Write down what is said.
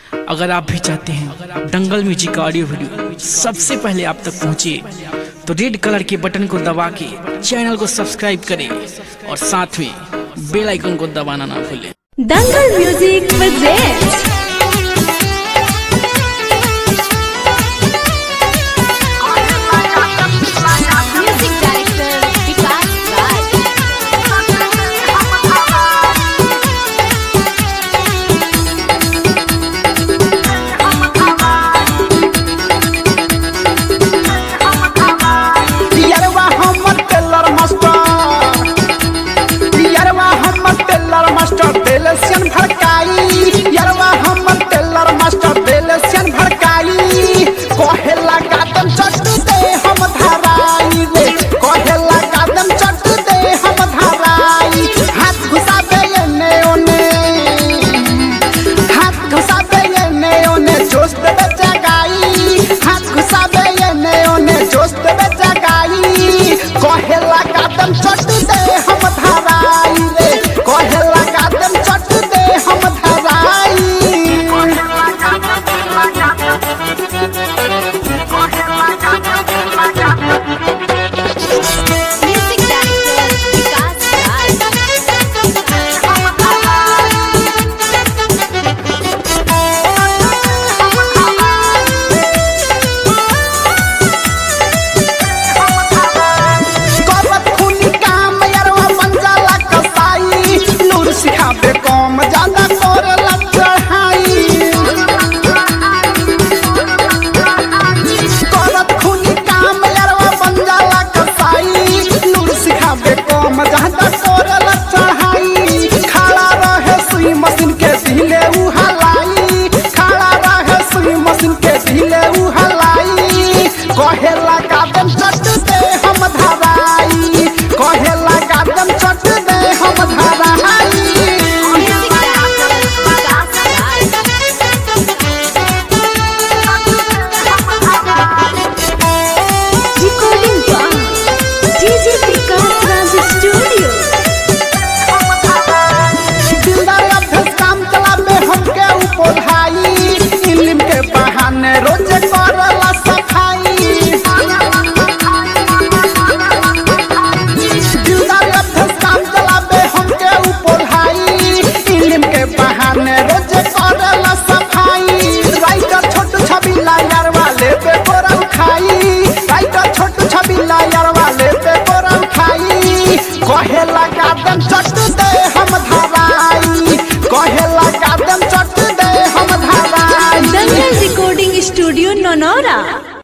अगर आप भी चाहते हैं दंगल म्यूजिक का ऑडियो वीडियो सबसे पहले आप तक पहुंचे तो रेड कलर के बटन को दबा के चैनल को सब्सक्राइब करें और साथ में बेल आइकन को दबाना ना भूलें। Dangal music presents music director Vikas Raj. यारवा हमर टेलर मास्टर देलसियन भड़काई। यारवा हमर टेलर मास्टर देलसियन भड़काई। कहेला गादम चट दे हम धराई रे, कहेला गादम चट दे हम धराई। हाथ घुसाबे एने ओने, हाथ घुसाबे एने ओने जोश देबे जगाई। हाथ घुसाबे एने ओने जोश देबे जगाई। कहेला गादम चट दे हम धराई रे, कहेला गादम चट दे हम धराई। म्यूजिक डायरेक्टर विकास करत खूनी काम यारवा बन जाला कसाई। नूर सिखाबे कम ज्यादा करेला चढ़ाई। करत खूनी काम यारवा बन जाला कसाई। नूर सिखाबे कम ज्यादा करेला चढ़ाई। खड़ा रहे सुई मशीन के ढीले उ हलाई। खड़ा रहे सुई मशीन के ढीले उ हलाई। कहेला गादम चट दे हम धराई, कहेला गादम चट दे हम धराई। Music director Vikas Raj. Recording by DJ Vikas Raj studio. दिलदार अभ्यास काम चलाबे हमके ऊपर हाई। इल्म के बहाने रोज करला सफाई। दिलदार अभ्यास काम चलाबे हमके ऊपर हाई। इल्म के बहाने रोज करला सफाई। राइटर छोटू छबिला यार वाले पे बोरा उठाई। राइटर छोटू छबिला यार वाले पे बोरा उठाई। कहेला गादम चट दे हम धराई, कहेला गादम चट दे हम धराई। Dangal recording studio Naunaura.